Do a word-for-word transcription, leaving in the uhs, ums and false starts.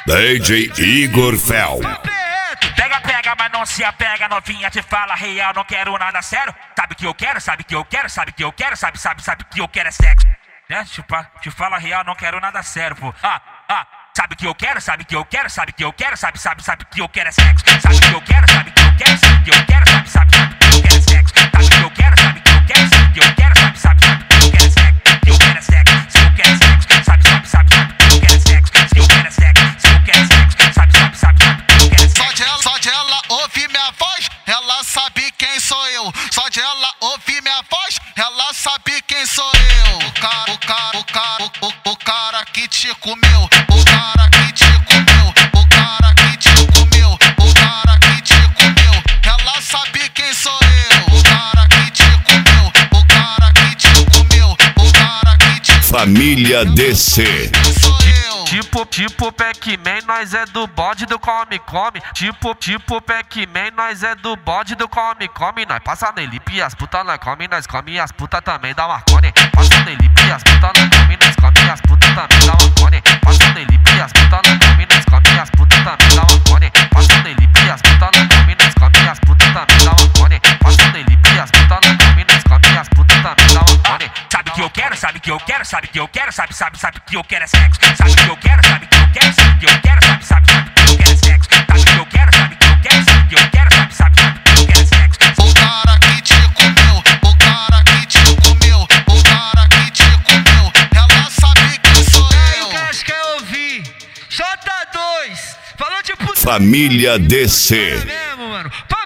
D J Igor Fel. Pega, pega, mas não se apega, novinha te fala real, não quero nada sério. Sabe que eu quero, sabe que eu quero, sabe que eu quero, sabe, sabe, sabe que eu quero é sexo. Né? Te, te fala real, não quero nada sério, pô. Ah, ah, sabe que eu quero, sabe que eu quero, sabe que eu quero, sabe, sabe, sabe que eu quero é sexo. Sabe que eu quero, sabe que eu quero, sabe que eu quero, sabe, sabe, sabe que eu quero é sexo. Sabe que eu quero, sabe que eu quero, sabe que eu quero, sabe, sabe, sabe que eu quero é sexo. Que eu quero é sexo, se eu quero é sexo, sabe, sabe, sabe, sabe que eu quero é sexo. Se eu quero é sexo, se eu quero é sexo, sabe, sabe, sabe, sabe que eu quero é sexo. Só de ela, só de ela ouvir minha voz, ela sabe quem sou eu. Só de ela ouvir minha voz, ela sabe quem sou eu. O cara, o cara, o cara, o, o, o cara que te comeu, o cara que te comeu, o cara que te comeu, o cara que te comeu, ela sabe quem sou eu. O cara que te comeu, o cara que te comeu, o cara que te Família D C. sou eu. Tipo, tipo Pac-Man, nós é do bode do come-come. Tipo, tipo Pac-Man, nós é do bode do come-come. Nós passa nele e as putas nós come, nós come e as putas também dá marcone. Passa nele e as putas nós come, nós come e as putas também dá marcone. Passa nele e as putas nós come, nós come e as putas também dá marcone. Passa nele e as putas nós come, nós come e as putas também dá marcone. Passa nele e as putas nós come, nós come e as putas também dá marcone. Sabe que eu quero, sabe que eu quero, sabe que eu quero, sabe, sabe, sabe que eu quero é sexo. Sabe que eu quero, sabe que eu quero, sabe que eu quero, sabe, sabe, sabe que eu quero é sexo. Sabe que eu quero, sabe que eu quero, sabe que eu quero, sabe, sabe, sabe que eu quero é sexo. O cara que te comeu, o cara que te comeu, o cara que te comeu, ela sabe quem sou eu. Quem quer ouvir? J dois, falou tipo Família D C. mesmo, mano.